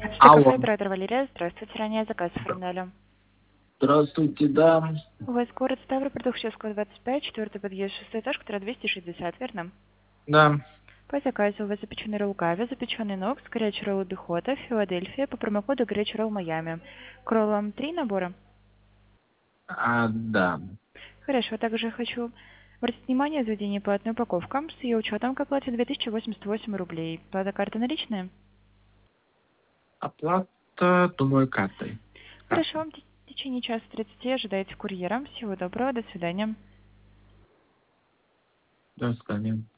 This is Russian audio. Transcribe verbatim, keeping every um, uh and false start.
Что кафе, Алло. оператор Валерия. Здравствуйте, ранее заказ оформляли. Здравствуйте, да. У вас город Ставрополь, Тухчевского, двадцать пять, четвертый подъезд, шестой этаж, который двести шестьдесят, верно? Да. По заказу у вас запеченный ролл Каве, запеченный нокс, горячий ролл Духота, Филадельфия, по промокоду горячий ролл Майами. К роллам три набора? А, да. Хорошо, также хочу обратить внимание, заведение платная упаковка, с ее учетом к оплате две тысячи восемьдесят восемь рублей. Плата карты наличная? Оплата, думаю, картой. Хорошо, Картой. в течение часа тридцати ожидайте курьера. Всего доброго, до свидания. До свидания.